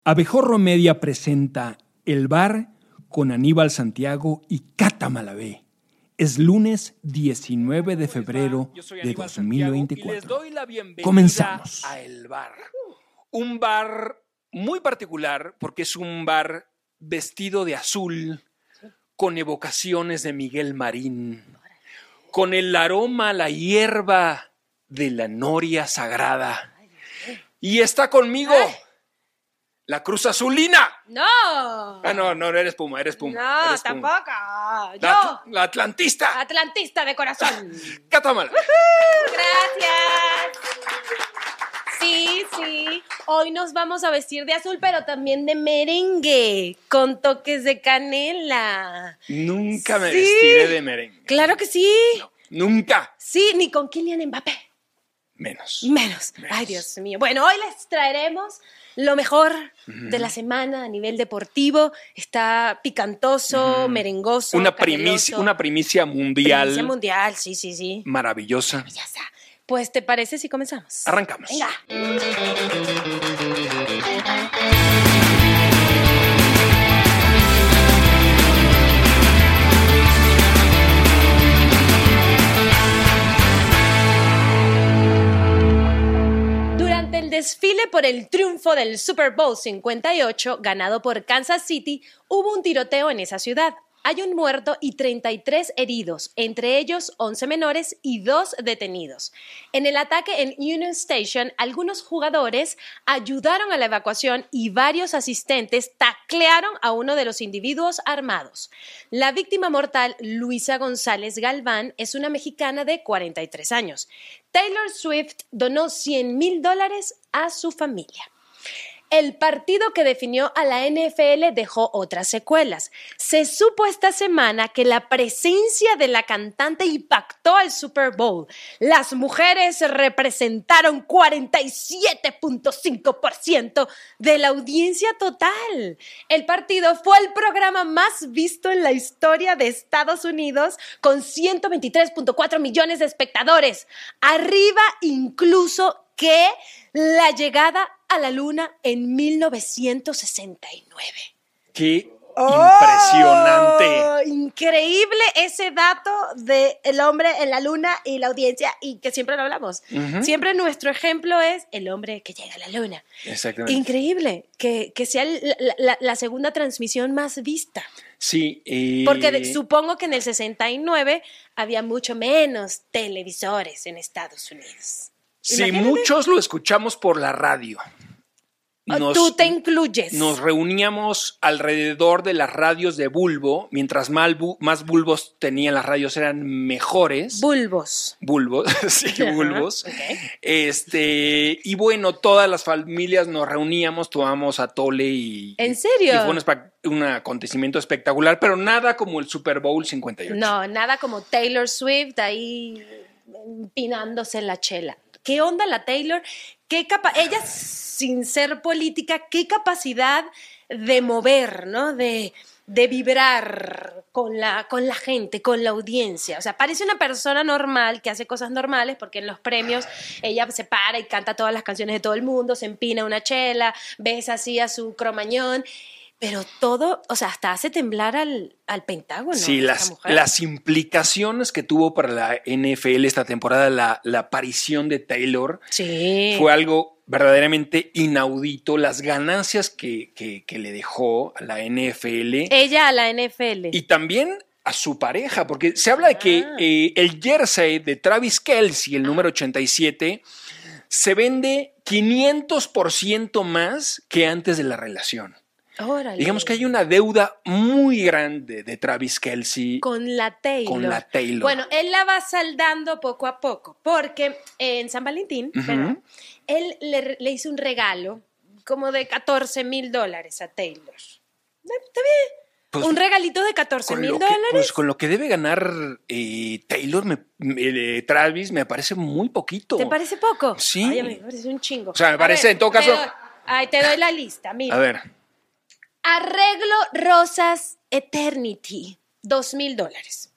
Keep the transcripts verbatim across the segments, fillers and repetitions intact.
Abejorro Media presenta El Bar con Aníbal Santiago y Cata Malabé. Es lunes diecinueve de febrero de dos mil veinticuatro. Y les doy la bienvenida Comenzamos. a El Bar. Un bar muy particular porque es un bar vestido de azul, con evocaciones de Miguel Marín, con el aroma a la hierba de la noria sagrada. Y está conmigo Ay. la Cruz Azulina. ¡No! Ah, no, no, eres Puma, eres Puma. No, eres Puma. tampoco. La, Yo, la atlantista. atlantista de corazón. Cata Malabé. Gracias. Sí, sí. Hoy nos vamos a vestir de azul, pero también de merengue, con toques de canela. Nunca me Sí. vestiré de merengue. Claro que sí. No, nunca. Sí, ni con Kylian Mbappé. Menos. Menos. Menos. Ay, Dios mío. Bueno, hoy les traeremos lo mejor de la semana a nivel deportivo. Está picantoso, Ujú. merengoso, Una caneloso. primicia, una primicia mundial. Primicia mundial, sí, sí, sí. Maravillosa. Ya está. Pues, ¿te parece si comenzamos? Arrancamos. Venga. Durante el desfile por el triunfo del Super Bowl cincuenta y ocho, ganado por Kansas City, hubo un tiroteo en esa ciudad. Hay un muerto y treinta y tres heridos, entre ellos once menores y dos detenidos. En el ataque en Union Station, algunos jugadores ayudaron a la evacuación y varios asistentes taclearon a uno de los individuos armados. La víctima mortal, Luisa González Galván, es una mexicana de cuarenta y tres años. Taylor Swift donó cien mil dólares a su familia. El partido que definió a la N F L dejó otras secuelas. Se supo esta semana que la presencia de la cantante impactó al Super Bowl. Las mujeres representaron cuarenta y siete punto cinco por ciento de la audiencia total. El partido fue el programa más visto en la historia de Estados Unidos, con ciento veintitrés punto cuatro millones de espectadores. Arriba incluso que la llegada a la luna en mil novecientos sesenta y nueve. Qué impresionante. Oh, increíble ese dato del hombre en la luna y la audiencia, y que siempre lo hablamos. Ujú. Siempre nuestro ejemplo es el hombre que llega a la luna. Exactamente. Increíble que, que sea la, la- la segunda transmisión más vista. Sí. eh, Porque de- supongo que en el sesenta y nueve había mucho menos televisores en Estados Unidos. sí, Imagínate. muchos lo escuchamos por la radio. Nos- Tú te incluyes. Nos reuníamos alrededor de las radios de bulbo. Mientras más, bu- más bulbos tenían las radios, eran mejores. Bulbos. Bulbos, sí, Ajá, bulbos. ok. Este, y bueno, todas las familias nos reuníamos, tomábamos atole y. ¿En serio? Y fue un, espa- un acontecimiento espectacular, pero nada como el Super Bowl cincuenta y ocho. No, nada como Taylor Swift ahí empinándose la chela. ¿Qué onda la Taylor? ¿Qué capa- Ella, sin ser política, qué capacidad de mover, ¿no? De, de vibrar con la, con la gente, con la audiencia. O sea, parece una persona normal que hace cosas normales, porque en los premios ella se para y canta todas las canciones de todo el mundo, se empina una chela, besa así a su cromañón. Pero todo, o sea, hasta hace temblar al, al Pentágono. Sí, esta las, mujer. las implicaciones que tuvo para la N F L esta temporada, la, la aparición de Taylor, Sí. fue algo verdaderamente inaudito. Las ganancias que, que- que le dejó a la N F L Ella a la N F L. y también a su pareja, porque se habla de que Ah. eh, el jersey de Travis Kelce, el número ochenta y siete, se vende quinientos por ciento más que antes de la relación. Órale. Digamos que hay una deuda muy grande de Travis Kelce Con la Taylor. con la Taylor. Bueno, él la va saldando poco a poco, porque en San Valentín, Ujú. ¿verdad? Él le, le hizo un regalo como de catorce mil dólares a Taylor. Eh, Está bien. Pues, un regalito de catorce con mil lo que, dólares. pues con lo que debe ganar eh, Taylor, me- me- eh, Travis, me parece muy poquito. ¿Te parece poco? Sí. Ay, a mí me parece un chingo. O sea, me A parece, ver, en todo te caso- doy- Ay, te doy la lista, mira. A ver, Arreglo Rosas Eternity, dos mil dólares.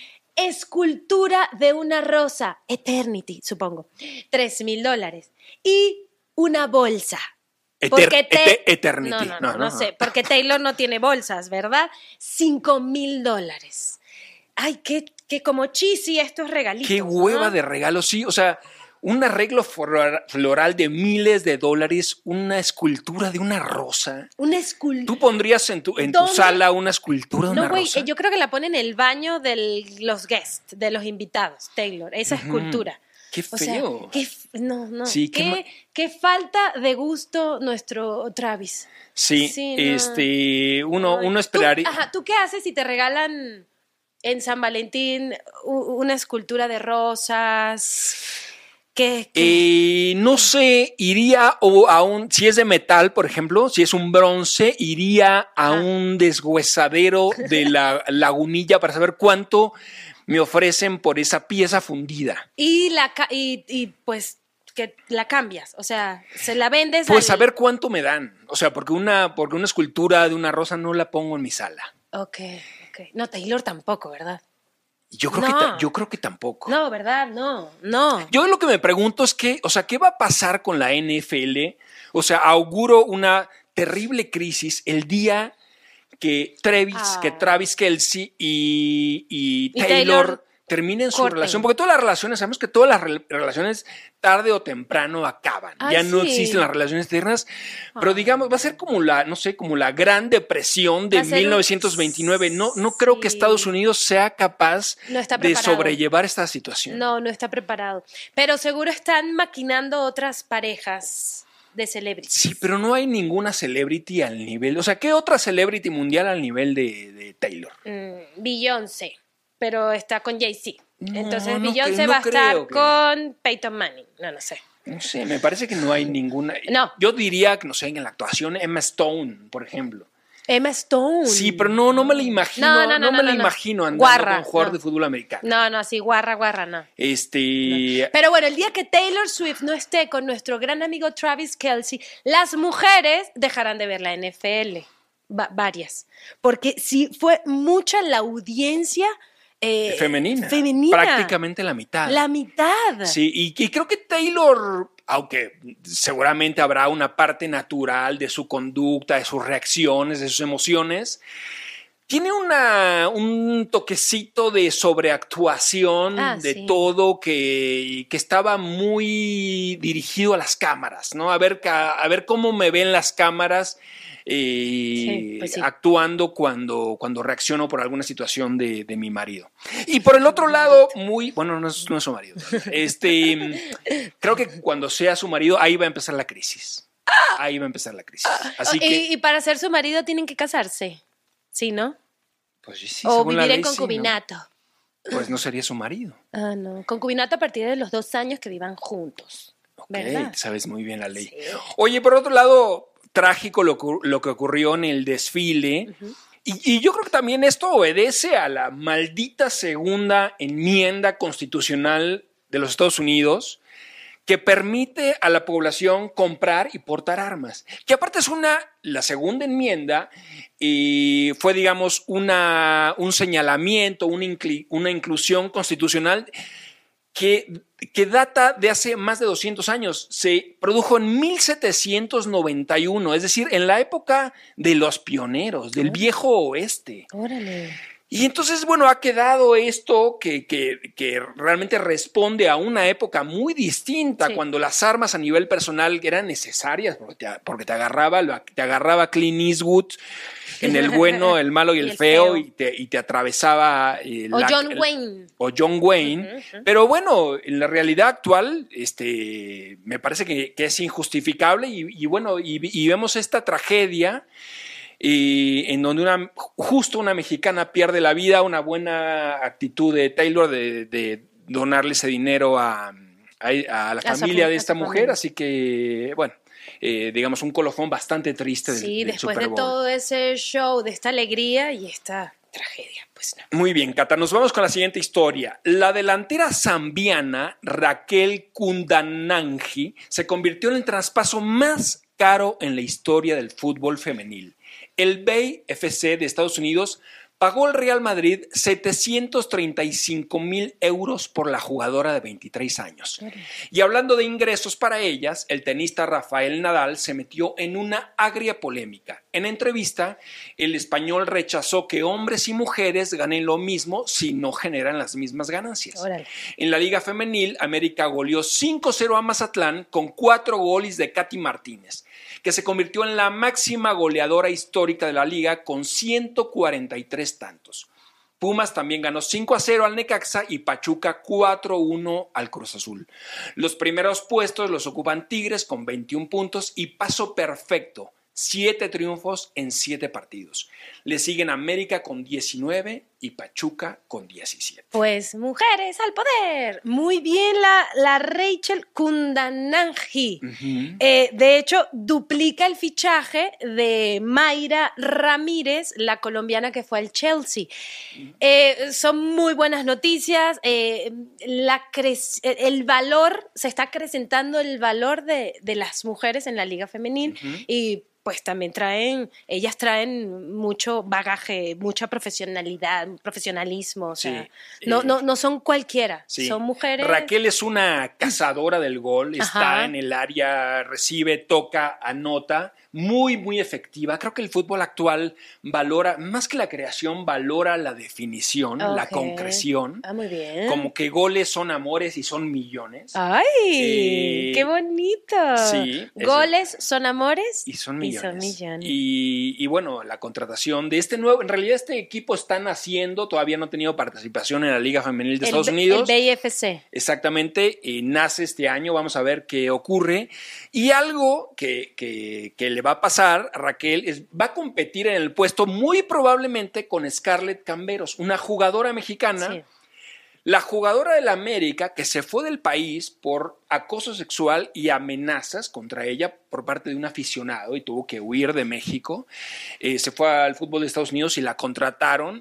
Escultura de una rosa, Eternity, supongo, tres mil dólares. Y una bolsa, Eter, porque te... eter, Eternity. No no no, no, no, no sé, porque Taylor no tiene bolsas, ¿verdad? Cinco mil dólares. Ay, qué, qué como cheesy estos regalitos. Qué hueva ¿no? de regalos, sí, o sea, un arreglo floral de miles de dólares, una escultura de una rosa. Una escultura. ¿Tú pondrías en tu, en tu sala una escultura de no, una wey, rosa? Yo creo que la pone en el baño de los guests, de los invitados, Taylor, esa escultura. Qué feo. O sea, qué, no, no. Sí, qué, qué, qué falta de gusto nuestro Travis. Sí, sí no. este, uno, uno esperaría. ¿Tú, ajá, ¿Tú qué haces si te regalan en San Valentín una escultura de rosas? ¿Qué, qué? Eh, no sé, iría o a un, si es de metal, por ejemplo, si es un bronce, iría a ah. un deshuesadero de la lagunilla para saber cuánto me ofrecen por esa pieza fundida. Y la y, y pues que la cambias, o sea, se la vendes. Pues al... a ver cuánto me dan, o sea, porque una, porque una escultura de una rosa no la pongo en mi sala. Ok, ok. No, Taylor tampoco, ¿verdad? Yo creo, no. que ta- yo creo que tampoco. No, ¿verdad? No, no. Yo lo que me pregunto es que, o sea, ¿qué va a pasar con la N F L? O sea, auguro una terrible crisis el día que Travis, ah. que Travis Kelce y, y, y Taylor, Taylor terminen su corten. relación, porque todas las relaciones, sabemos que todas las re- relaciones tarde o temprano acaban, ah, ya sí. no existen las relaciones eternas, ah. pero digamos, va a ser como la, no sé, como la Gran Depresión de mil novecientos veintinueve, un... no, no sí. creo que Estados Unidos sea capaz no de sobrellevar esta situación. No, no está preparado, pero seguro están maquinando otras parejas de celebrities. Sí, pero no hay ninguna celebrity al nivel, o sea, ¿qué otra celebrity mundial al nivel de, de Taylor? Mm, Beyoncé. Pero está con Jay-Z. No, Entonces no, Beyoncé no va a estar que... con Peyton Manning. No, no sé. No sé, me parece que no hay ninguna. No. Yo diría que, no sé, en la actuación, Emma Stone, por ejemplo. Emma Stone. Sí, pero no, no me la imagino. No, no, no, no me no, la no, imagino andando guarra, con un jugador no. de fútbol americano. No, no, así, guarra, guarra, no. Este. No. Pero bueno, el día que Taylor Swift no esté con nuestro gran amigo Travis Kelce, las mujeres dejarán de ver la N F L. Va- varias. Porque sí fue mucha la audiencia. Eh, femenina, femenina. Prácticamente la mitad. La mitad. Sí, y, y creo que Taylor, aunque seguramente habrá una parte natural de su conducta, de sus reacciones, de sus emociones, tiene una, un toquecito de sobreactuación ah, de sí. todo que, que estaba muy dirigido a las cámaras, ¿no? A ver, a ver cómo me ven las cámaras. Eh, sí, pues sí. actuando cuando, cuando reacciono por alguna situación de, de mi marido. Y por el otro lado, muy, bueno, no es, no es su marido, este, creo que cuando sea su marido, ahí va a empezar la crisis. Ahí va a empezar la crisis. Así y, que, y para ser su marido tienen que casarse, ¿sí, no? Pues sí, o vivir en concubinato. Sí, ¿no? Pues no sería su marido. Ah, no. Concubinato a partir de los dos años que vivan juntos. Ok, ¿verdad? sabes muy bien la ley. Sí. Oye, por otro lado, trágico lo, lo que ocurrió en el desfile. Uh-huh. y, y yo creo que también esto obedece a la maldita segunda enmienda constitucional de los Estados Unidos que permite a la población comprar y portar armas. Que aparte es una, la segunda enmienda y fue, digamos, una, un señalamiento, una, incli, una inclusión constitucional que, que data de hace más de doscientos años. Se produjo en mil setecientos noventa y uno, es decir, en la época de los pioneros, del viejo oeste. Órale. Y entonces, bueno, ha quedado esto que, que, que realmente responde a una época muy distinta, sí. cuando las armas a nivel personal eran necesarias, porque te, porque te agarraba, te agarraba Clint Eastwood en el bueno, el malo y el, y el feo, feo. Y, te, y te atravesaba eh, o la, John el, Wayne o John Wayne, uh-huh, uh-huh. Pero bueno, en la realidad actual este, me parece que, que es injustificable y, y bueno, y, y vemos esta tragedia y en donde una, justo una mexicana pierde la vida, una buena actitud de Taylor de, de donarle ese dinero a, a, a la familia a de esta mujer, familia. Así que bueno, eh, digamos un colofón bastante triste del, sí, del después Super de Bowl. todo ese show, de esta alegría y esta tragedia, pues no. Muy bien, Cata, nos vamos con la siguiente historia. La delantera zambiana Raquel Kundananji se convirtió en el traspaso más caro en la historia del fútbol femenil. El Bay F C de Estados Unidos Pagó el Real Madrid setecientos treinta y cinco mil euros por la jugadora de veintitrés años. Claro. Y hablando de ingresos para ellas, el tenista Rafael Nadal se metió en una agria polémica. En entrevista, el español rechazó que hombres y mujeres ganen lo mismo si no generan las mismas ganancias. Órale. En la Liga Femenil, América goleó cinco cero a Mazatlán con cuatro goles de Katy Martínez, que se convirtió en la máxima goleadora histórica de la liga con ciento cuarenta y tres tantos. Pumas también ganó cinco a cero al Necaxa y Pachuca cuatro a uno al Cruz Azul. Los primeros puestos los ocupan Tigres con veintiún puntos y paso perfecto, siete triunfos en siete partidos. Le siguen América con diecinueve y Pachuca con diecisiete. Pues mujeres al poder. Muy bien la, la Rachel Kundananji. Uh-huh. Eh, de hecho, duplica el fichaje de Mayra Ramírez, la colombiana que fue al Chelsea. Uh-huh. Eh, son muy buenas noticias. Eh, la cre- el valor, se está acrecentando el valor de, de las mujeres en la Liga Femenil uh-huh. y pues también traen, ellas traen mucho bagaje, mucha profesionalidad, profesionalismo, o sea, sí, no, eh, no, no son cualquiera, sí. Son mujeres. Raquel es una cazadora del gol, Ajá. está en el área, recibe, toca, anota, muy, muy efectiva. Creo que el fútbol actual valora, más que la creación, valora la definición, okay. la concreción. Ah, muy bien. Como que goles son amores y son millones. ¡Ay! Eh, ¡qué bonito! Sí. Goles es, son amores y son millones. Y, son millones. Y, y bueno, la contratación de este nuevo, en realidad este equipo está naciendo, todavía no ha tenido participación en la Liga Femenil de el, Estados Unidos. El B I F C. Exactamente, eh, nace este año, vamos a ver qué ocurre. Y algo que, que, que le va a pasar a Raquel es, va a competir en el puesto muy probablemente con Scarlett Camberos, una jugadora mexicana. Sí. La jugadora del América que se fue del país por acoso sexual y amenazas contra ella por parte de un aficionado y tuvo que huir de México, eh, se fue al fútbol de Estados Unidos y la contrataron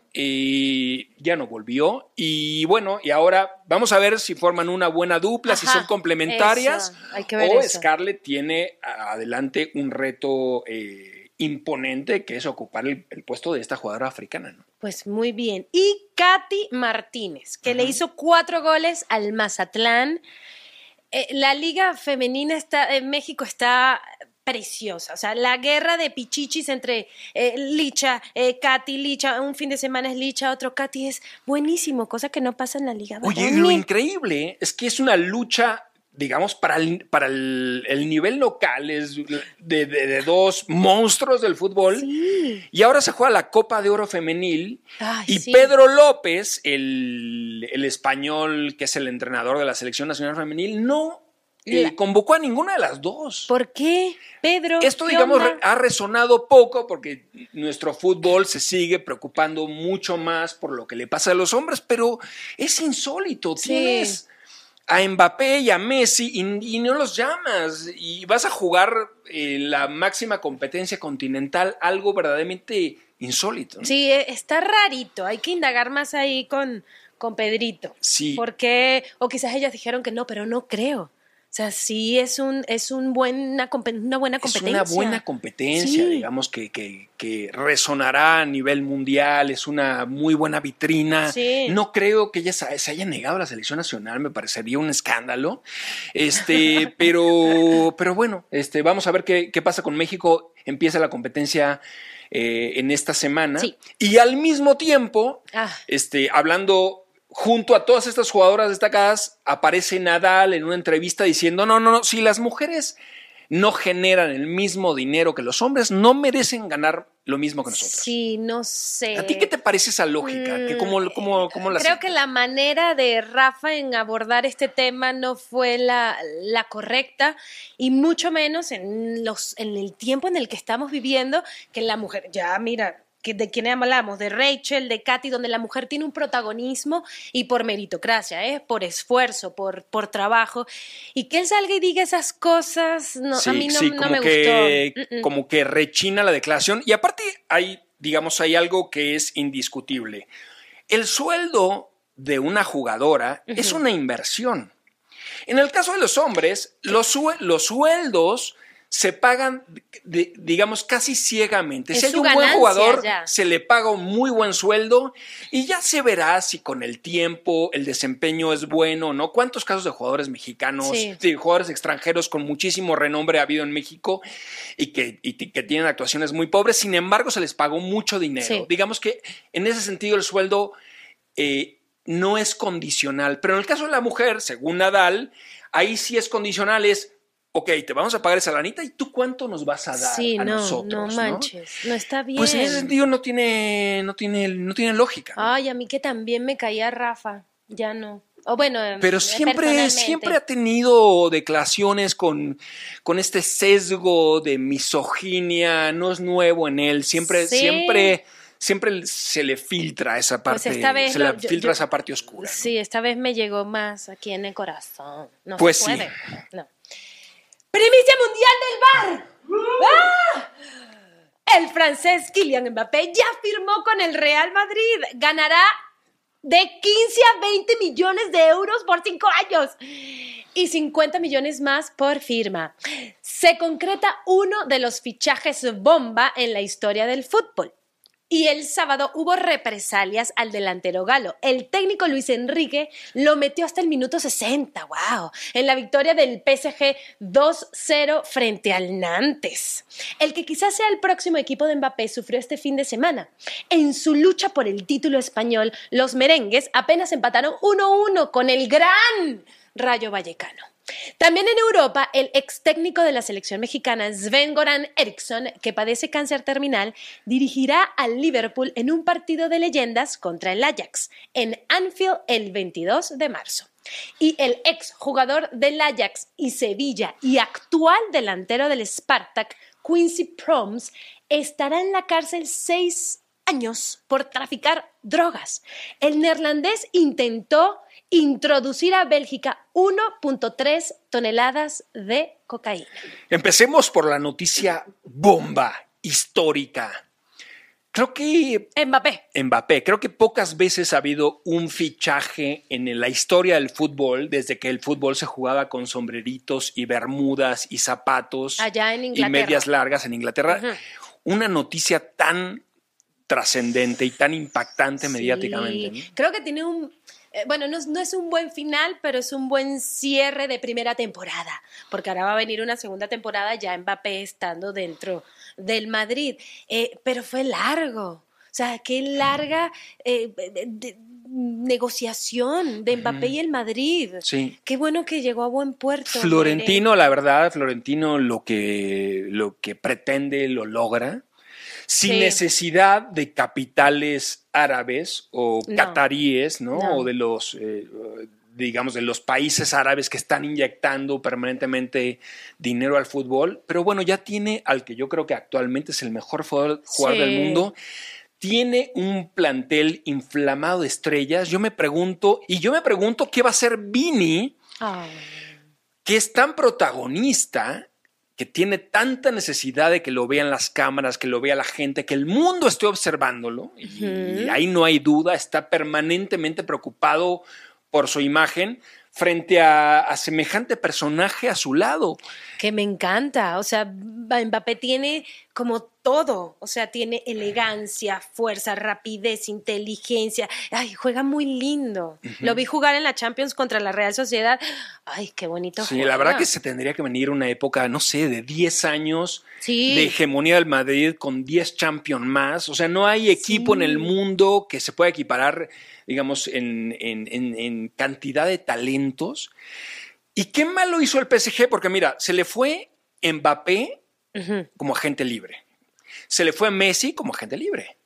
y ya no volvió. Y bueno, y ahora vamos a ver si forman una buena dupla, Ajá, si son complementarias hay que ver o eso. Scarlett tiene adelante un reto eh, imponente que es ocupar el, el puesto de esta jugadora africana, ¿no? Pues muy bien. Y Katy Martínez, que uh-huh. le hizo cuatro goles al Mazatlán. Eh, la liga femenina está, en México está preciosa. O sea, la guerra de pichichis entre eh, Licha, eh, Katy, Licha, un fin de semana es Licha, otro Katy, es buenísimo, cosa que no pasa en la liga. Oye, lo increíble es que es una lucha, digamos, para el, para el, el nivel local, es de, de, de dos monstruos del fútbol. Sí. Y ahora se juega la Copa de Oro Femenil. Ay, y sí. Pedro López, el, el español que es el entrenador de la Selección Nacional Femenil, no eh, convocó a ninguna de las dos. ¿Por qué, Pedro? Esto, digamos, onda? ha resonado poco porque nuestro fútbol se sigue preocupando mucho más por lo que le pasa a los hombres, pero es insólito. Sí. Tienes a Mbappé y a Messi y, y no los llamas y vas a jugar eh, la máxima competencia continental, algo verdaderamente insólito, ¿no? Sí, está rarito, hay que indagar más ahí con, con Pedrito. Sí. Porque, o quizás ellos dijeron que no, pero no creo. O sea, sí es un es un buena, una buena competencia. Es una buena competencia, sí. digamos, que, que, que resonará a nivel mundial, es una muy buena vitrina. Sí. No creo que ella se haya negado a la selección nacional, me parecería un escándalo. Este, pero, pero bueno, este, vamos a ver qué, qué pasa con México. Empieza la competencia eh, en esta semana. Sí. Y al mismo tiempo, ah. este, hablando junto a todas estas jugadoras destacadas, aparece Nadal en una entrevista diciendo, no, no, no, si las mujeres no generan el mismo dinero que los hombres, no merecen ganar lo mismo que nosotros. Sí, no sé. ¿A ti qué te parece esa lógica? Mm, ¿Qué, cómo, cómo, cómo la creo sientes? que la manera de Rafa en abordar este tema no fue la, la correcta y mucho menos en, los, en el tiempo en el que estamos viviendo, que la mujer, ya mira, de quién hablamos, de Rachel, de Katy, donde la mujer tiene un protagonismo y por meritocracia, ¿eh? Por esfuerzo, por, por trabajo, y que él salga y diga esas cosas, no, sí, a mí no, sí, no como me que, gustó. Como que rechina la declaración, y aparte hay, digamos, hay algo que es indiscutible. El sueldo de una jugadora uh-huh. es una inversión. En el caso de los hombres, los, los sueldos se pagan, de, digamos, casi ciegamente. Es si hay su un buen ganancia, jugador, ya. se le paga un muy buen sueldo y ya se verá si con el tiempo el desempeño es bueno o no. ¿Cuántos casos de jugadores mexicanos, Sí. sí, jugadores extranjeros con muchísimo renombre ha habido en México y que, y que tienen actuaciones muy pobres? Sin embargo, se les pagó mucho dinero. Sí. Digamos que en ese sentido el sueldo eh, no es condicional. Pero en el caso de la mujer, según Nadal, ahí sí es condicional, es ok, te vamos a pagar esa lanita y tú cuánto nos vas a dar Sí, a no, nosotros, no manches, no, no está bien. Pues en ese sentido no tiene, no tiene, no tiene lógica. Ay, a mí que también me caía Rafa, ya no. O bueno, Pero eh, siempre, personalmente. siempre ha tenido declaraciones con, con este sesgo de misoginia, no es nuevo en él, siempre, Sí. siempre, siempre se le filtra esa parte, Pues esta vez se lo- le yo- filtra yo- esa parte oscura. ¿no? Sí, esta vez me llegó más aquí en el corazón. No Pues se sí. puede. No. ¡Primicia mundial del bar! ¡Ah! El francés Kylian Mbappé ya firmó con el Real Madrid. Ganará de quince a veinte millones de euros por cinco años y cincuenta millones más por firma. Se concreta uno de los fichajes bomba en la historia del fútbol. Y el sábado hubo represalias al delantero galo. El técnico Luis Enrique lo metió hasta el minuto sesenta, wow, en la victoria del P S G dos cero frente al Nantes. El que quizás sea el próximo equipo de Mbappé sufrió este fin de semana. En su lucha por el título español, los merengues apenas empataron uno uno con el gran Rayo Vallecano. También en Europa, el ex técnico de la selección mexicana, Sven-Goran Eriksson, que padece cáncer terminal, dirigirá al Liverpool en un partido de leyendas contra el Ajax, en Anfield el veintidós de marzo. Y el ex jugador del Ajax y Sevilla y actual delantero del Spartak, Quincy Promes, estará en la cárcel seis años por traficar drogas. El neerlandés intentó introducir a Bélgica uno punto tres toneladas de cocaína. Empecemos por la noticia bomba histórica. Creo que Mbappé. Mbappé, creo que pocas veces ha habido un fichaje en la historia del fútbol desde que el fútbol se jugaba con sombreritos y bermudas y zapatos Allá en y Inglaterra. medias largas en Inglaterra. Ujú. Una noticia tan trascendente y tan impactante Sí, mediáticamente, ¿no? creo que tiene un... eh, Bueno, no, es- no es un buen final, pero es un buen cierre de primera temporada, porque ahora va a venir una segunda temporada ya Mbappé estando dentro del Madrid. Eh, pero fue largo, o sea, qué larga eh, de- de- negociación de Mbappé y el Madrid. Sí. Qué bueno que llegó a buen puerto. Florentino, la verdad, Florentino lo que, lo que pretende lo logra. Sin Sí. necesidad de capitales árabes o No. cataríes, ¿no? No. O de los, eh, digamos, de los países árabes que están inyectando permanentemente dinero al fútbol. Pero bueno, ya tiene al que yo creo que actualmente es el mejor jugador, jugador Sí. del mundo. Tiene un plantel inflamado de estrellas. Yo me pregunto, y yo me pregunto qué va a hacer Vini, Ay, que es tan protagonista, que tiene tanta necesidad de que lo vean las cámaras, que lo vea la gente, que el mundo esté observándolo, y, Ujú. y ahí no hay duda, está permanentemente preocupado por su imagen frente a, a semejante personaje a su lado. que me encanta, o sea, Mbappé tiene como todo, o sea, tiene elegancia, fuerza, rapidez, inteligencia, ay, juega muy lindo. Lo vi jugar en la Champions contra la Real Sociedad, ay, qué bonito Sí, juega. la verdad que se tendría que venir una época, no sé, de diez años Sí. de hegemonía del Madrid con diez Champions más. O sea, no hay equipo Sí. en el mundo que se pueda equiparar, digamos, en, en- en- en cantidad de talentos. ¿Y qué malo hizo el P S G? Porque mira, se le fue Mbappé Ujú. como agente libre. Se le fue Messi como agente libre.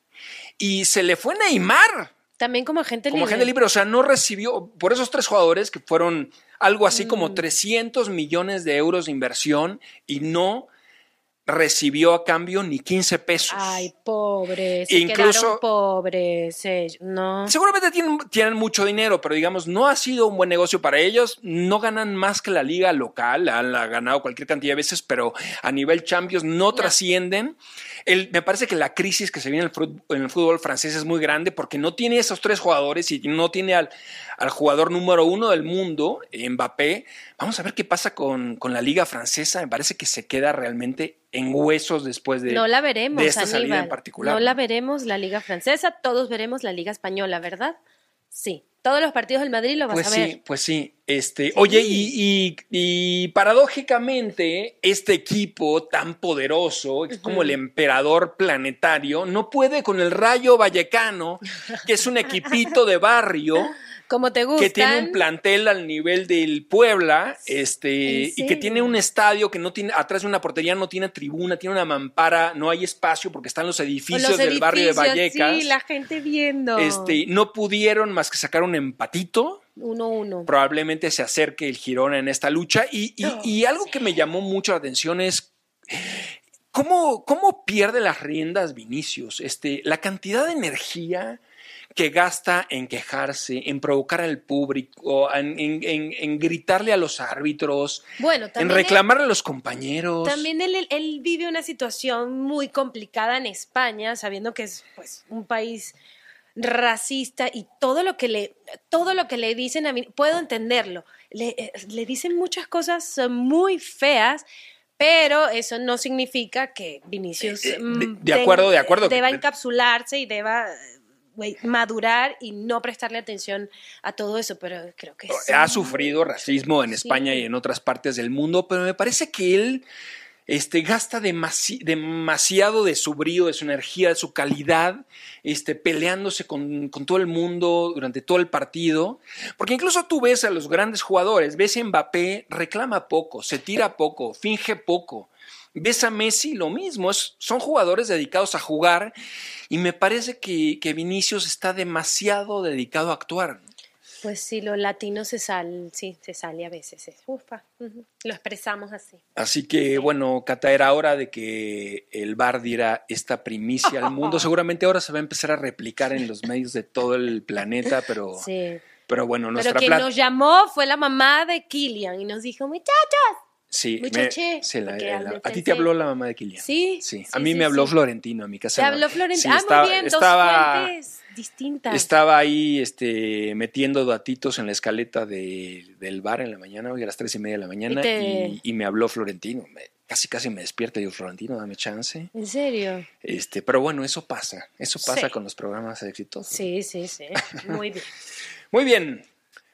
Y se le fue Neymar También como agente como libre. agente libre. O sea, no recibió, por esos tres jugadores que fueron algo así Mm. como trescientos millones de euros de inversión y no recibió a cambio ni quince pesos. Ay, pobres, se Incluso, quedaron pobres, ellos, no. Seguramente tienen, tienen mucho dinero, pero digamos, no ha sido un buen negocio para ellos. No ganan más que la liga local, han la ganado cualquier cantidad de veces, pero a nivel Champions no, no. trascienden. El, me parece que la crisis que se viene en el, fútbol, en el fútbol francés es muy grande porque no tiene esos tres jugadores y no tiene al, al jugador número uno del mundo, Mbappé. Vamos a ver qué pasa con, con la liga francesa. Me parece que se queda realmente en huesos después de, no la veremos, de esta Aníbal. salida en particular. No la veremos la liga francesa, todos veremos la liga española, ¿verdad? Sí, todos los partidos del Madrid lo vas pues a ver. Sí, pues sí, este, sí. Oye, y, y, y paradójicamente este equipo tan poderoso, uh-huh. como el emperador planetario, no puede con el Rayo Vallecano, que es un equipito de barrio. Como te gustan. Que tiene un plantel al nivel del Puebla, este, y que tiene un estadio que no tiene, atrás de una portería no tiene tribuna, tiene una mampara, no hay espacio porque están los edificios, los edificios del barrio de Vallecas. Sí, la gente viendo. Este, no pudieron más que sacar un empatito. Uno, uno. Probablemente se acerque el Girona en esta lucha. Y, y, oh, y algo sí. que me llamó mucho la atención es cómo, cómo pierde las riendas Vinicius. Este, la cantidad de energía que gasta en quejarse, en provocar al público, en, en, en, en gritarle a los árbitros, bueno, en reclamarle él, a los compañeros. También él, él vive una situación muy complicada en España, sabiendo que es pues, un país racista y todo lo que le, todo lo que le dicen a mí, puedo entenderlo, le, le dicen muchas cosas muy feas, pero eso no significa que Vinicius eh, de, de acuerdo, de acuerdo. deba encapsularse y deba... Wey, madurar y no prestarle atención a todo eso, pero creo que sí. Ha sufrido racismo en España sí. y en otras partes del mundo, pero me parece que él este, gasta demasi- demasiado de su brío, de su energía, de su calidad, este, peleándose con, con todo el mundo durante todo el partido, porque incluso tú ves a los grandes jugadores, ves a Mbappé, reclama poco, se tira poco, finge poco. Ves a Messi, lo mismo, es, son jugadores dedicados a jugar y me parece que, que Vinicius está demasiado dedicado a actuar. Pues sí, lo latino se sale, sí, se sale a veces, sí. Ufa, uh-huh. Lo expresamos así. Así que, bueno, Cata, era hora de que el V A R diera esta primicia al mundo. Seguramente ahora se va a empezar a replicar en los medios de todo el planeta, pero... Sí. Pero bueno, nuestra Pero quien plat- nos llamó fue la mamá de Kylian y nos dijo, muchachos. Sí, me, sí la, la, a ti te habló la mamá de Kylian. Sí, sí. sí A mí sí, me habló sí. Florentino, a mi casa. Te habló Florentino. Sí, ah, estaba, muy bien, estaba, dos fuentes distintas. Estaba ahí este, metiendo datitos en la escaleta de, del bar en la mañana, hoy a las tres y media de la mañana, y, te... y, y me habló Florentino. Me, casi casi me despierta y digo, Florentino, dame chance. ¿En serio? Este, pero bueno, eso pasa. Eso pasa sí. con los programas exitosos. Sí, sí, sí. Muy bien. Muy bien.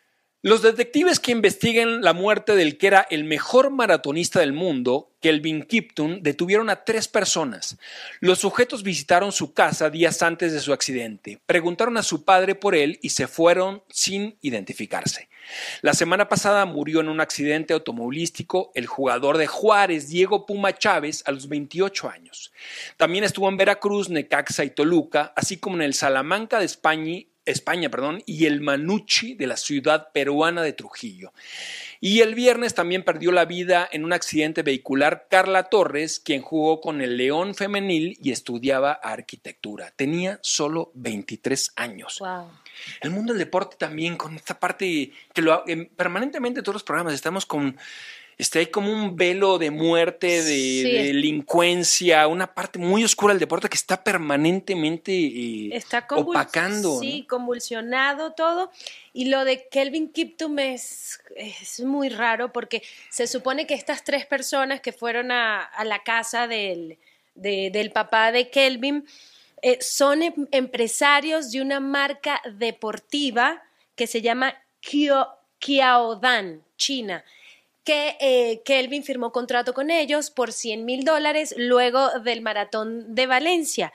Los detectives que investiguen la muerte del que era el mejor maratonista del mundo, Kelvin Kiptum, detuvieron a tres personas. Los sujetos visitaron su casa días antes de su accidente, preguntaron a su padre por él y se fueron sin identificarse. La semana pasada murió en un accidente automovilístico el jugador de Juárez, Diego Puma Chávez, a los veintiocho años. También estuvo en Veracruz, Necaxa y Toluca, así como en el Salamanca de España, España, perdón, y el Manucci de la ciudad peruana de Trujillo. Y el viernes también perdió la vida en un accidente vehicular Carla Torres, quien jugó con el León femenil y estudiaba arquitectura. Tenía solo veintitrés años. Wow. El mundo del deporte también, con esta parte que lo, eh, permanentemente en todos los programas estamos con... Este, hay como un velo de muerte, de, sí, de delincuencia, una parte muy oscura del deporte que está permanentemente eh, está convuls- opacando. Sí, ¿no? convulsionado todo. Y lo de Kelvin Kiptum es, es muy raro porque se supone que estas tres personas que fueron a, a la casa del, de, del papá de Kelvin eh, son em- empresarios de una marca deportiva que se llama Kyo, Kiaodan, China, que eh, Kelvin firmó contrato con ellos por cien mil dólares luego del maratón de Valencia.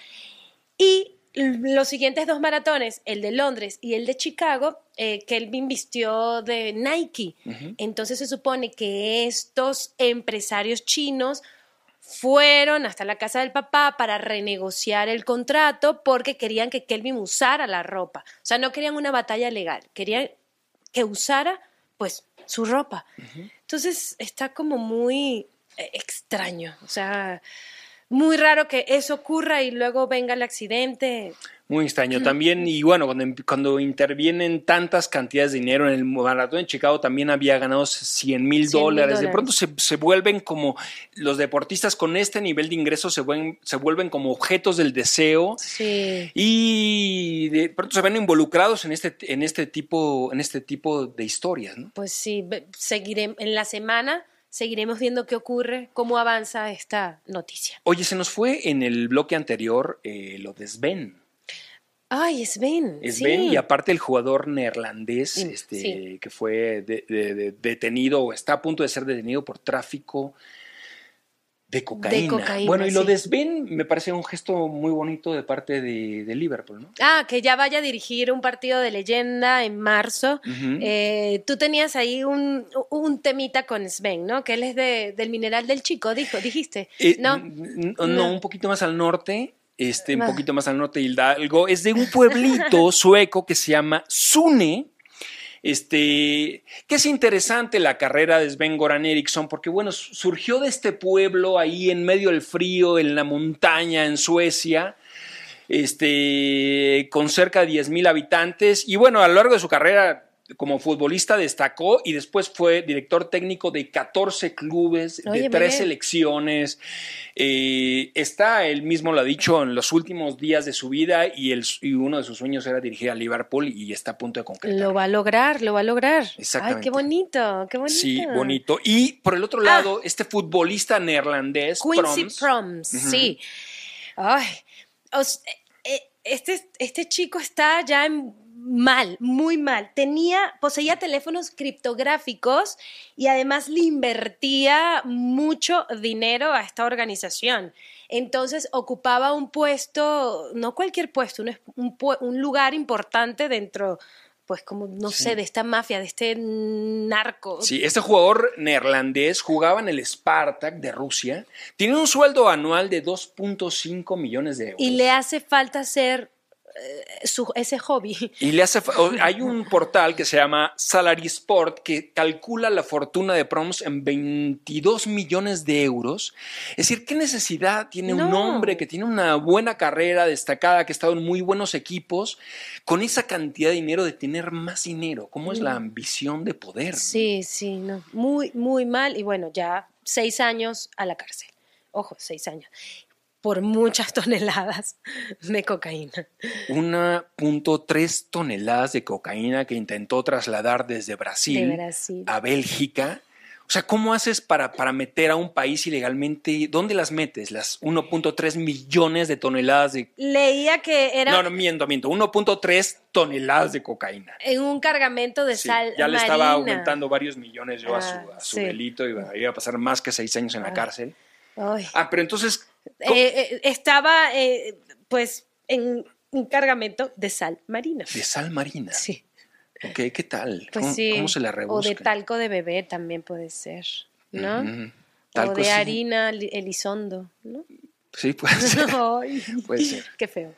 Y los siguientes dos maratones, el de Londres y el de Chicago, eh, Kelvin vistió de Nike. Uh-huh. Entonces se supone que estos empresarios chinos fueron hasta la casa del papá para renegociar el contrato porque querían que Kelvin usara la ropa. O sea, no querían una batalla legal, querían que usara, pues, su ropa. Uh-huh. Entonces está como muy, extraño, o sea, muy raro que eso ocurra y luego venga el accidente. Muy extraño también, y bueno, cuando, cuando intervienen tantas cantidades de dinero en el maratón de Chicago, también había ganado cien mil dólares. De pronto se, se vuelven como, los deportistas con este nivel de ingresos se vuelven, se vuelven como objetos del deseo. Sí. Y de pronto se ven involucrados en este, en este, tipo, en este tipo de historias, ¿no? Pues sí, seguiré en la semana. Seguiremos viendo qué ocurre, cómo avanza esta noticia. Oye, se nos fue en el bloque anterior eh, lo de Sven. Ay, Sven. Sven, sí. Y aparte el jugador neerlandés Sí, este, sí. que fue de, de, de, detenido o está a punto de ser detenido por tráfico de cocaína. De cocaína, bueno, y lo sí. de Sven me parece un gesto muy bonito de parte de, de Liverpool, ¿no? Ah, que ya vaya a dirigir un partido de leyenda en marzo. Uh-huh. Eh, tú tenías ahí un, un temita con Sven, ¿no? Que él es de, del Mineral del Chico, dijo, dijiste. Eh, ¿No? n- no, no, un poquito más al norte. Este, un Ah. poquito más al norte de Hidalgo, es de un pueblito sueco que se llama Sune, este, que es interesante la carrera de Sven-Goran Eriksson, porque bueno, surgió de este pueblo ahí en medio del frío, en la montaña, en Suecia, este, con cerca de diez mil habitantes, y bueno, a lo largo de su carrera como futbolista destacó y después fue director técnico de catorce clubes, Oye, de tres bien. selecciones. Eh, está, él mismo lo ha dicho, en los últimos días de su vida y, el, y uno de sus sueños era dirigir a Liverpool y está a punto de concretar. Lo va a lograr, lo va a lograr. Exactamente. Ay, qué bonito, qué bonito. Sí, bonito. Y por el otro lado, ah, este futbolista neerlandés, Quincy Promes, Promes, uh-huh. sí. Ay, os, eh, este, este chico está ya en mal, muy mal. Tenía, poseía teléfonos criptográficos y además le invertía mucho dinero a esta organización. Entonces ocupaba un puesto, no cualquier puesto, un, un, un lugar importante dentro, pues como, no sí. sé, de esta mafia, de este narco. Sí, este jugador neerlandés jugaba en el Spartak de Rusia. Tiene un sueldo anual de dos punto cinco millones de euros. Y le hace falta ser Su, ese hobby. Y le hace, hay un portal que se llama Salary Sport que calcula la fortuna de Promes en veintidós millones de euros. Es decir, ¿qué necesidad tiene no. un hombre que tiene una buena carrera destacada, que ha estado en muy buenos equipos, con esa cantidad de dinero, de tener más dinero? ¿Cómo es la ambición de poder? Sí, sí, no. Muy, muy mal. Y bueno, ya seis años a la cárcel. Ojo, seis años. Por muchas toneladas de cocaína. uno punto tres toneladas de cocaína que intentó trasladar desde Brasil, de Brasil. a Bélgica. O sea, ¿cómo haces para, para meter a un país ilegalmente? ¿Dónde las metes? Las uno punto tres millones de toneladas de... Leía que era... No, no, miento, miento. uno punto tres toneladas de cocaína. En un cargamento de sí, sal ya le marina. estaba aumentando varios millones yo ah, a su, a su sí. delito. Iba, iba a pasar más que seis años en la ah. cárcel. Ay. Ah, pero entonces... Eh, eh, estaba, eh, pues, en un cargamento de sal marina. ¿De sal marina? Sí. Ok, ¿qué tal? Pues ¿Cómo, sí. ¿Cómo se la rebusca? O de talco de bebé también puede ser, ¿no? Uh-huh. Talco, o de sí. harina Elizondo, ¿no? Sí, puede ser. Ay, puede ser. Qué feo.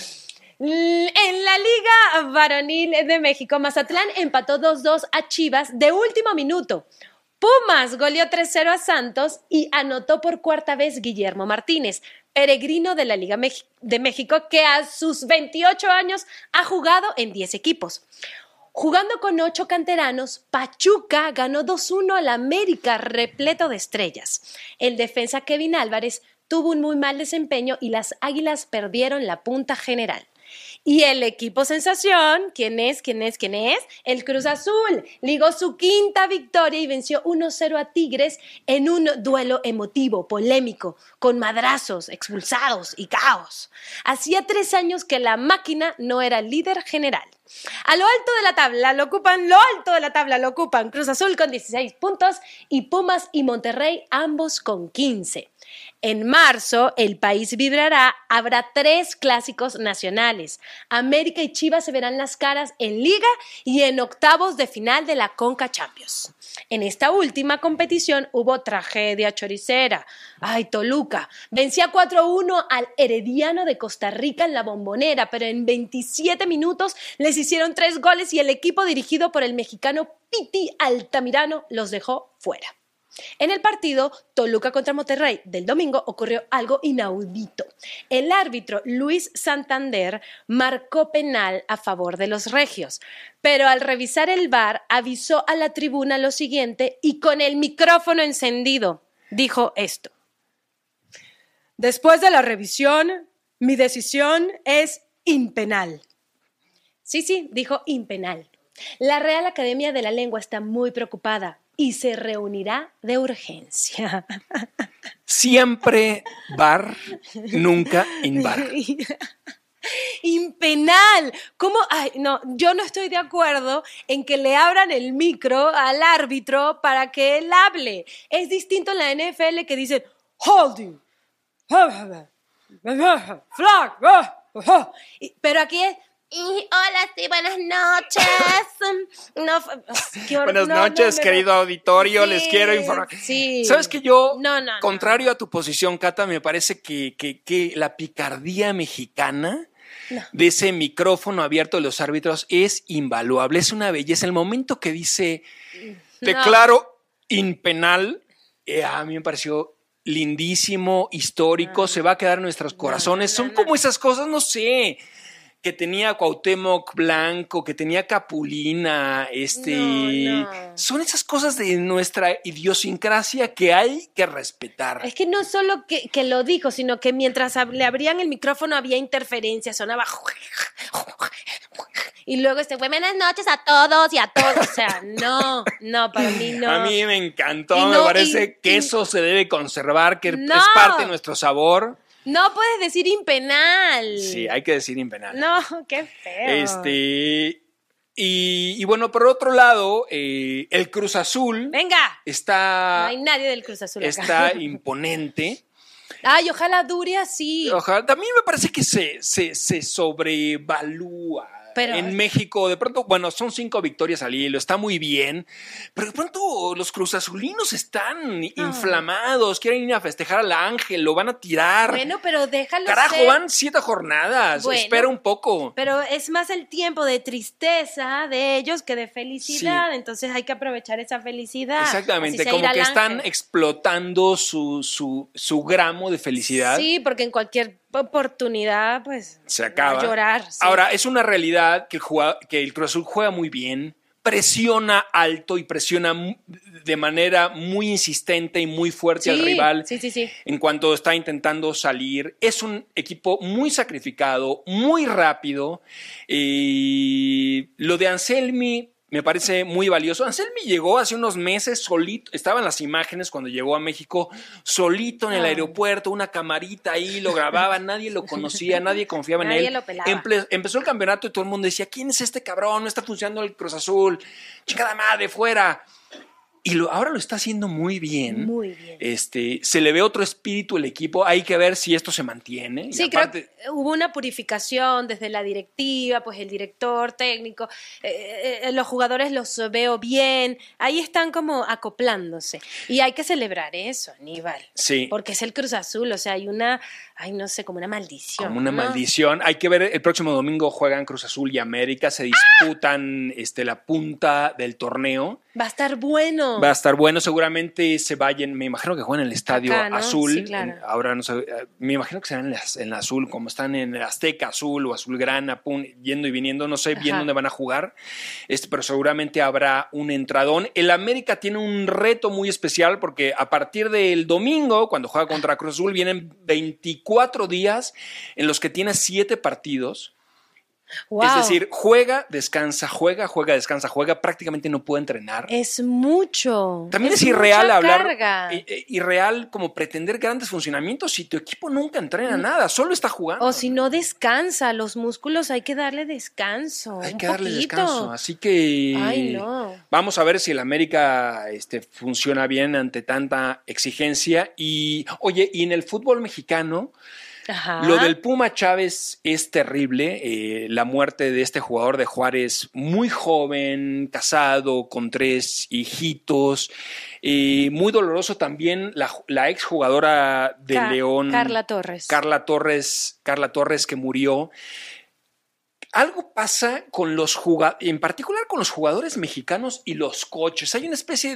En la Liga Varonil de México, Mazatlán empató dos dos a Chivas de último minuto. Pumas goleó tres cero a Santos y anotó por cuarta vez Guillermo Martínez, peregrino de la Liga de México, que a sus veintiocho años ha jugado en diez equipos. Jugando con ocho canteranos, Pachuca ganó dos uno al América, repleto de estrellas. El defensa Kevin Álvarez tuvo un muy mal desempeño y las Águilas perdieron la punta general. Y el equipo sensación, ¿quién es? ¿Quién es? ¿Quién es? El Cruz Azul ligó su quinta victoria y venció uno cero a Tigres en un duelo emotivo, polémico, con madrazos, expulsados y caos. Hacía tres años que la máquina no era líder general. A lo alto de la tabla lo ocupan, lo alto de la tabla lo ocupan Cruz Azul con dieciséis puntos y Pumas y Monterrey ambos con quince. En marzo, el país vibrará, habrá tres clásicos nacionales. América y Chivas se verán las caras en Liga y en octavos de final de la Conca Champions. En esta última competición hubo tragedia choricera. Ay, Toluca vencía cuatro uno al Herediano de Costa Rica en la Bombonera, pero en veintisiete minutos les hicieron tres goles y el equipo dirigido por el mexicano Piti Altamirano los dejó fuera. En el partido Toluca contra Monterrey del domingo ocurrió algo inaudito. El árbitro Luis Santander marcó penal a favor de los regios, pero al revisar el V A R avisó a la tribuna lo siguiente y con el micrófono encendido dijo esto. Después de la revisión, mi decisión es impenal. Sí, sí, dijo impenal. La Real Academia de la Lengua está muy preocupada y se reunirá de urgencia. Siempre V A R, nunca in V A R. Impenal. ¿Cómo? Ay, no, yo no estoy de acuerdo en que le abran el micro al árbitro para que él hable. Es distinto en la N F L que dicen holding, flag, pero aquí es y hola, sí, buenas noches. No, qué hor- Buenas no, noches, no, querido no. auditorio, Sí, les quiero informar. Sí. ¿Sabes que yo, no, no, contrario no. a tu posición, Cata, me parece que, que, que la picardía mexicana no. de ese micrófono abierto de los árbitros es invaluable, es una belleza. El momento que dice, declaro no. impenal, eh, a mí me pareció lindísimo, histórico, no. se va a quedar en nuestros corazones. No, no, no, Son como no. esas cosas, no sé... que tenía Cuauhtémoc Blanco, que tenía Capulina, este, no, no. son esas cosas de nuestra idiosincrasia que hay que respetar. Es que no solo que, que lo dijo, sino que mientras le abrían el micrófono había interferencia, sonaba y luego este, buenas noches a todos y a todos, o sea, no, no, para mí no. A mí me encantó, y me no, parece y, que y, eso se debe conservar, que no. es parte de nuestro sabor. No puedes decir impenal. Sí, hay que decir impenal. No, qué feo. Este, y, y bueno, por otro lado, eh, el Cruz Azul. Venga. Está. No hay nadie del Cruz Azul acá. Está imponente. Ay, ojalá dure así. Ojalá. También me parece que se, se, se sobrevalúa. Pero, en México, de pronto, bueno, son cinco victorias al hilo, está muy bien, pero de pronto los cruzazulinos están no. inflamados, quieren ir a festejar al Ángel, lo van a tirar. Bueno, pero déjalo Carajo, ser. van siete jornadas, bueno, espera un poco. Pero es más el tiempo de tristeza de ellos que de felicidad, sí. entonces hay que aprovechar esa felicidad. Exactamente, como que están Ángel. explotando su, su, su gramo de felicidad. Sí, porque en cualquier oportunidad, pues, se acaba. A llorar. Sí. Ahora, es una realidad que el, jugador, que el Cruz Azul juega muy bien, presiona alto y presiona de manera muy insistente y muy fuerte sí, al rival sí, sí, sí. en cuanto está intentando salir. Es un equipo muy sacrificado, muy rápido. Y lo de Anselmi me parece muy valioso. Anselmi llegó hace unos meses solito, estaban las imágenes cuando llegó a México, solito en el ah. aeropuerto, una camarita ahí, lo grababa, nadie lo conocía, nadie confiaba nadie en él. Lo pelaba. Empe- empezó el campeonato y todo el mundo decía, ¿quién es este cabrón? No está funcionando el Cruz Azul, chingada madre, fuera. Y lo, ahora lo está haciendo muy bien. Muy bien. Este, se le ve otro espíritu al equipo. Hay que ver si esto se mantiene. Sí, y aparte, creo que hubo una purificación desde la directiva, pues el director técnico, eh, eh, los jugadores los veo bien. Ahí están como acoplándose. Y hay que celebrar eso, Aníbal. Sí. Porque es el Cruz Azul, o sea, hay una, ay, no sé, como una maldición. Como una ¿no? maldición. Hay que ver, el próximo domingo juegan Cruz Azul y América. Se disputan ¡Ah! este, la punta del torneo. Va a estar bueno. Va a estar bueno, seguramente se vayan, me imagino que juegan en el Estadio Acá, ¿no? Azul, sí, claro. en, ahora no sé, me imagino que serán en, en el Azul, como están en el Azteca Azul o Azulgrana, pum, yendo y viniendo, no sé bien Ajá. dónde van a jugar, este, pero seguramente habrá un entradón. El América tiene un reto muy especial porque a partir del domingo, cuando juega contra Cruz Azul, vienen veinticuatro días en los que tiene siete partidos. Wow. Es decir, juega, descansa, juega, juega, descansa, juega, prácticamente no puede entrenar. Es mucho. También es, es irreal hablar, eh, irreal como pretender grandes funcionamientos si tu equipo nunca entrena mm. nada, solo está jugando. O si no descansa, los músculos hay que darle descanso. Hay un que darle poquito. descanso, así que Ay, no. vamos a ver si el América este, funciona bien ante tanta exigencia. Y, oye, y en el fútbol mexicano... Ajá. Lo del Puma Chávez es terrible, eh, la muerte de este jugador de Juárez, muy joven, casado, con tres hijitos, eh, muy doloroso también la, la exjugadora de Ca- León, Carla Torres. Carla Torres, Carla Torres que murió. Algo pasa con los jugadores, en particular con los jugadores mexicanos y los coaches. Hay una especie de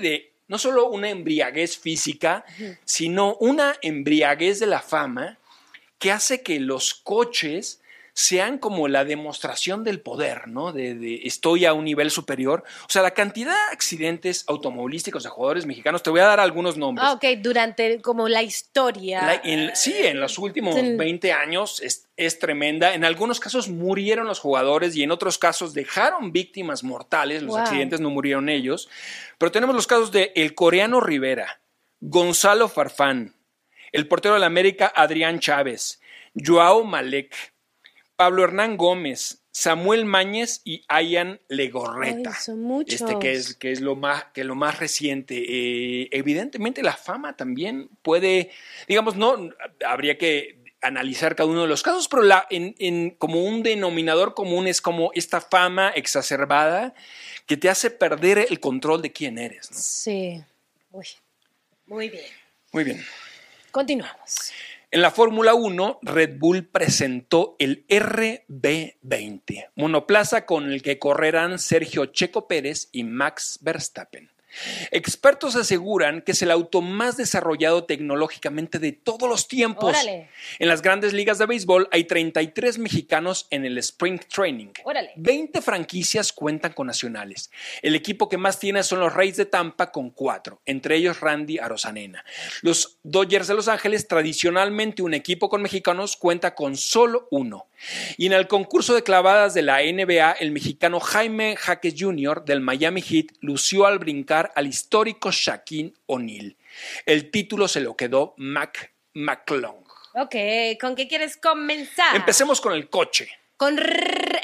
no solo una embriaguez física, uh-huh. sino una embriaguez de la fama que hace que los coches sean como la demostración del poder, ¿no? De, de estoy a un nivel superior. O sea, la cantidad de accidentes automovilísticos de jugadores mexicanos, te voy a dar algunos nombres. Ah, ok, durante como la historia. La, en, sí, en los últimos veinte años es, es tremenda. En algunos casos murieron los jugadores y en otros casos dejaron víctimas mortales. Los wow. accidentes no murieron ellos. Pero tenemos los casos de el coreano Rivera, Gonzalo Farfán, el portero de la América Adrián Chávez, Joao Malek, Pablo Hernán Gómez, Samuel Mañez y Ayan Legorreta. Ay, son muchos. Este que es, que es lo más, que lo más reciente. Eh, evidentemente la fama también puede, digamos, no, habría que analizar cada uno de los casos, pero la, en, en, como un denominador común es como esta fama exacerbada que te hace perder el control de quién eres, ¿no? Sí. Uy. Muy bien. Muy bien. Continuamos. En la Fórmula uno, Red Bull presentó el R B veinte, monoplaza con el que correrán Sergio Checo Pérez y Max Verstappen. Expertos aseguran que es el auto más desarrollado tecnológicamente de todos los tiempos. Órale. En las grandes ligas de béisbol hay treinta y tres mexicanos en el Spring Training. Órale. veinte franquicias cuentan con nacionales. El equipo que más tiene son los Rays de Tampa con cuatro, entre ellos Randy Arozarena. Los Dodgers de Los Ángeles, tradicionalmente un equipo con mexicanos, cuenta con solo uno. Y en el concurso de clavadas de la N B A, el mexicano Jaime Jaques junior del Miami Heat lució al brincar al histórico Shaquille O'Neal. El título se lo quedó Mac McClung. Ok, ¿con qué quieres comenzar? Empecemos con el coche. Con R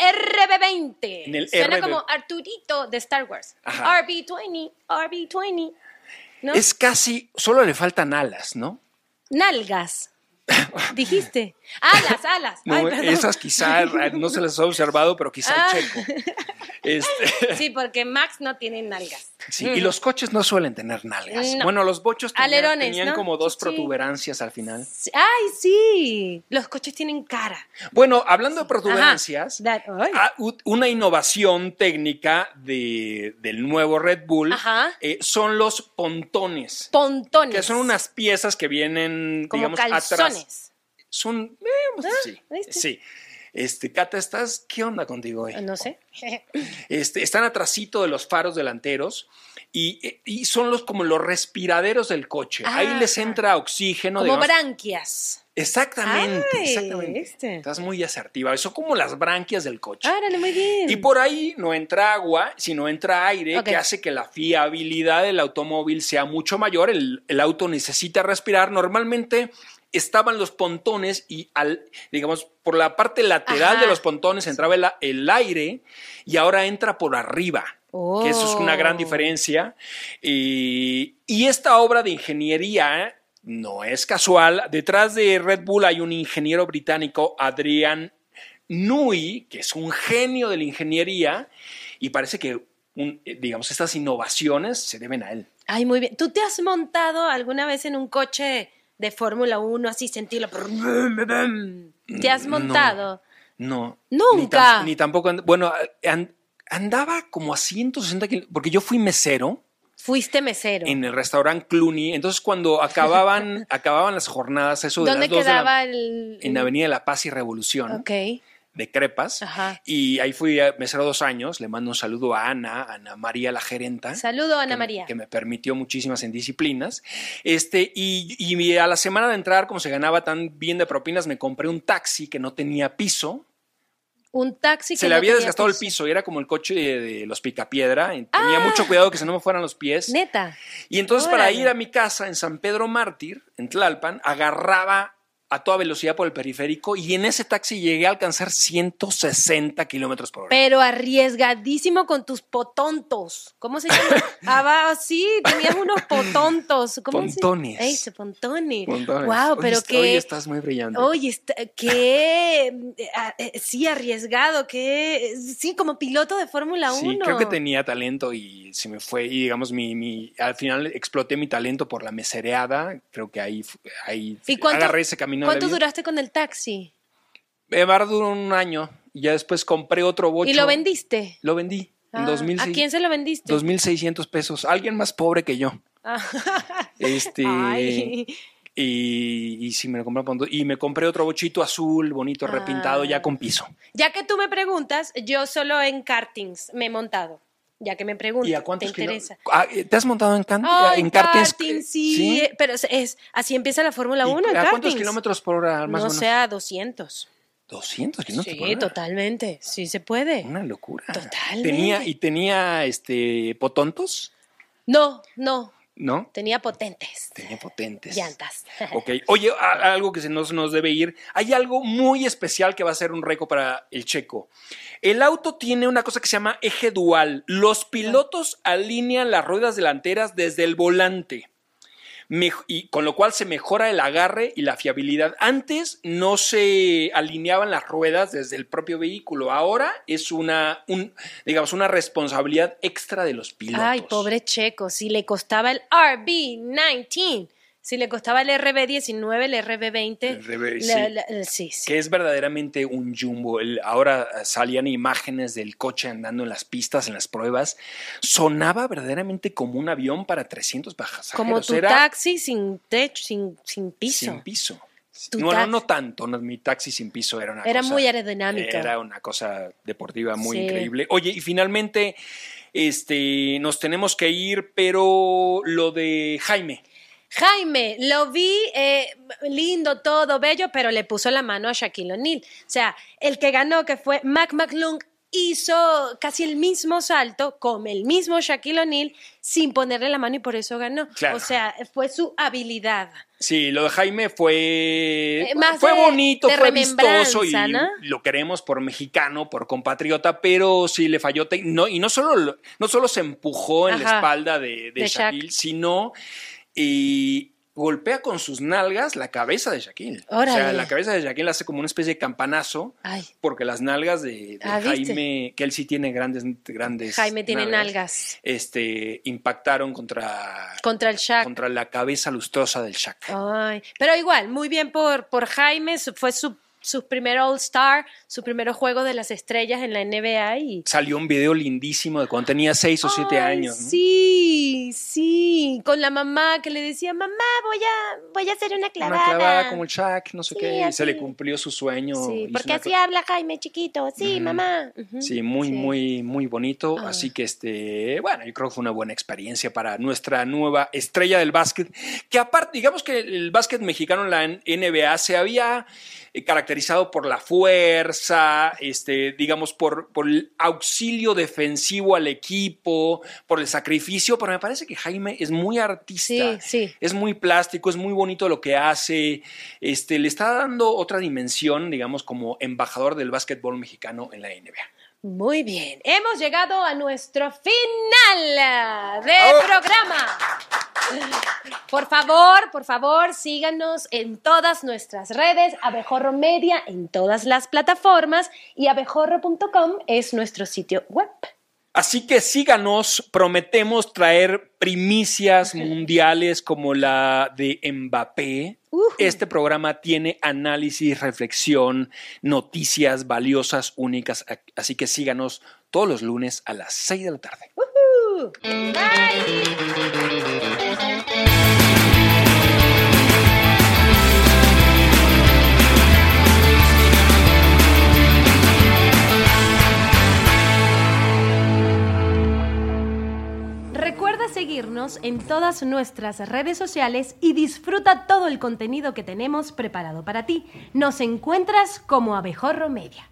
B veinte. En el Suena R B... como Arturito de Star Wars. Ajá. R B veinte, R B veinte. ¿No? Es casi, solo le faltan alas, ¿no? Nalgas. Dijiste. Alas, alas. No, Ay, esas quizá no se las ha observado, pero quizá ah. el Checo. Este... Sí, porque Max no tiene nalgas. Sí, y los coches no suelen tener nalgas. No. Bueno, los bochos tenían, Alerones, tenían ¿no? como dos Sí. protuberancias al final. Ay, sí. Los coches tienen cara. Bueno, hablando de protuberancias, That, ah, una innovación técnica de, del nuevo Red Bull eh, son los pontones. Pontones. Que son unas piezas que vienen, como digamos, calzones. atrás. Son, eh, Ah, sí, ¿viste? sí. Este, Cata, ¿estás? ¿Qué onda contigo hoy? No sé. Este, están atrasito de los faros delanteros y, y son los como los respiraderos del coche. Ah, Ahí les entra oxígeno. Como digamos. branquias. Exactamente, Ay, exactamente. ¿viste? Estás muy asertiva. Son como las branquias del coche. Árale, muy bien. Y por ahí no entra agua, sino entra aire, Ok. que hace que la fiabilidad del automóvil sea mucho mayor. El, el auto necesita respirar. Normalmente estaban los pontones y, al, digamos, por la parte lateral Ajá. de los pontones entraba el, el aire y ahora entra por arriba. Oh. Que eso es una gran diferencia. Y, y esta obra de ingeniería no es casual. Detrás de Red Bull hay un ingeniero británico, Adrian Newey, que es un genio de la ingeniería y parece que, un, digamos, estas innovaciones se deben a él. Ay, muy bien. ¿Tú te has montado alguna vez en un coche de Fórmula uno así sentirlo? ¿Te has montado? No. Nunca. Ni, tam, ni tampoco. And, bueno, and, andaba como a ciento sesenta kilómetros, porque yo fui mesero. Fuiste mesero. En el restaurante Cluny. Entonces, cuando acababan, acababan las jornadas, eso de ¿Dónde las dos quedaba de la, el...? En Avenida de la Paz y Revolución. Ok. De Crepas. Ajá. Y ahí fui mesero dos años. Le mando un saludo a Ana, Ana María, la gerenta. Saludo, Ana que, María. Que me permitió muchísimas indisciplinas. Este, y, y a la semana de entrar, como se ganaba tan bien de propinas, me compré un taxi que no tenía piso. Un taxi que Se le no había tenía desgastado piso. el piso y era como el coche de, de los Picapiedra. Tenía Ah. mucho cuidado que se no me fueran los pies. Neta. Y entonces Órale. para ir a mi casa en San Pedro Mártir, en Tlalpan, agarraba a toda velocidad por el periférico y en ese taxi llegué a alcanzar ciento sesenta kilómetros por hora. Pero arriesgadísimo con tus potontos. ¿Cómo se llama? Ah, va, sí, tenías unos potontos. ¿Cómo Pontones. Se... Ey, pontones. Pontones. Wow, Hoy pero est- que... Hoy estás muy brillante. Oye, está- qué... eh, eh, sí, arriesgado, que... Sí, como piloto de Fórmula Sí, uno. creo que tenía talento y se me fue. Y digamos, mi, mi, al final exploté mi talento por la mesereada. Creo que ahí, ahí ¿Y cuánto, agarré ese camino. ¿Cuánto de la vida. duraste con el taxi? Me duró un año y ya después compré otro bocho. ¿Y lo vendiste? Lo vendí. En Ah, dos mil ¿a quién se lo vendiste? dos mil seiscientos pesos. Alguien más pobre que yo. este... Ay. Y, y sí, me lo compré pronto. Y me compré otro bochito azul, bonito, Ah. repintado, ya con piso. Ya que tú me preguntas, yo solo en kartings me he montado. Ya que me preguntas, ¿Y a ¿te cuántos interesa? kilo- ah, ¿Te has montado en, can... Oh, en en kartings? karting, sí, pero es, es- así empieza la Fórmula ¿Y uno en ¿A cuántos kartings. kilómetros por hora más o No menos? sea doscientos. doscientos kilómetros Sí, por hora. totalmente, sí se puede. Una locura. Totalmente. Tenía, ¿Y tenía este potontos? No, no, ¿No? tenía potentes Tenía potentes. llantas. Ok. Oye, a- algo que se nos, nos debe ir. Hay algo muy especial que va a ser un récord para el Checo. El auto tiene una cosa que se llama eje dual. Los pilotos alinean las ruedas delanteras desde el volante. Mej- y con lo cual se mejora el agarre y la fiabilidad. Antes no se alineaban las ruedas desde el propio vehículo. Ahora es una, un, digamos, una responsabilidad extra de los pilotos. Ay, pobre Checo, si le costaba el R B diecinueve, si le costaba el R B diecinueve, el R B veinte. El R B, la- sí. la- sí, sí. Que es verdaderamente un jumbo. El- ahora salían imágenes del coche andando en las pistas, en las pruebas. Sonaba verdaderamente como un avión para trescientos pasajeros. Como tu Era taxi sin techo, sin, sin piso. sin piso. Tu Bueno, taxi. no tanto. No, mi taxi sin piso era una Era cosa... muy aerodinámica. Era una cosa deportiva muy Sí. increíble. Oye, y finalmente este, nos tenemos que ir, pero lo de Jaime. Jaime, lo vi eh, lindo, todo bello, pero le puso la mano a Shaquille O'Neal. O sea, el que ganó, que fue Mac McClung, hizo casi el mismo salto con el mismo Shaquille O'Neal sin ponerle la mano y por eso ganó. Claro. O sea, fue su habilidad. Sí, lo de Jaime fue, Eh, más fue de- bonito, de fue vistoso y remembranza, ¿no? lo queremos por mexicano, por compatriota, pero sí le falló. te- No, y no solo, lo- no solo se empujó en la Ajá. espalda de, de, De Shaq. Shaquille, sino y golpea con sus nalgas la cabeza de Shaquille. Órale. O sea, la cabeza de Shaquille hace como una especie de campanazo. Ay, Porque las nalgas de, de Ah, ¿viste? Jaime, que él sí tiene grandes, grandes Jaime tiene nalgas. este, impactaron contra, contra el Shaq. contra la cabeza lustrosa del Shaq. Ay, pero igual, muy bien por, por Jaime, su- fue su, su primer All-Star, su primer juego de las estrellas en la N B A y... Salió un video lindísimo de cuando tenía seis o siete Ay, años. ¿no? Sí, sí, con la mamá que le decía, mamá, voy a, voy a hacer una clavada. Una clavada como el Shaq, no sé Sí, qué. Y así. se le cumplió su sueño. Sí, hizo porque una así cla- habla Jaime chiquito. Sí, Ujú. mamá. Ujú. Sí, muy, Sí. muy, muy bonito. Ah. Así que, este, bueno, yo creo que fue una buena experiencia para nuestra nueva estrella del básquet. Que aparte, digamos que el básquet mexicano en la N B A se había eh, caracterizado por la fuerza, este, digamos, por, por el auxilio defensivo al equipo, por el sacrificio, pero me parece que Jaime es muy artista. Sí, sí. Es muy plástico, es muy bonito lo que hace. Este, le está dando otra dimensión, digamos, como embajador del básquetbol mexicano en la N B A. Muy bien, hemos llegado a nuestro final de ¡Oh! programa. Por favor, por favor, síganos en todas nuestras redes, Abejorro Media en todas las plataformas y abejorro punto com es nuestro sitio web. Así que síganos, prometemos traer primicias mundiales como la de Mbappé. Ujú. Este programa tiene análisis, reflexión, noticias valiosas, únicas. Así que síganos todos los lunes a las seis de la tarde. Uh, bye. Recuerda seguirnos en todas nuestras redes sociales y disfruta todo el contenido que tenemos preparado para ti. Nos encuentras como Abejorro Media.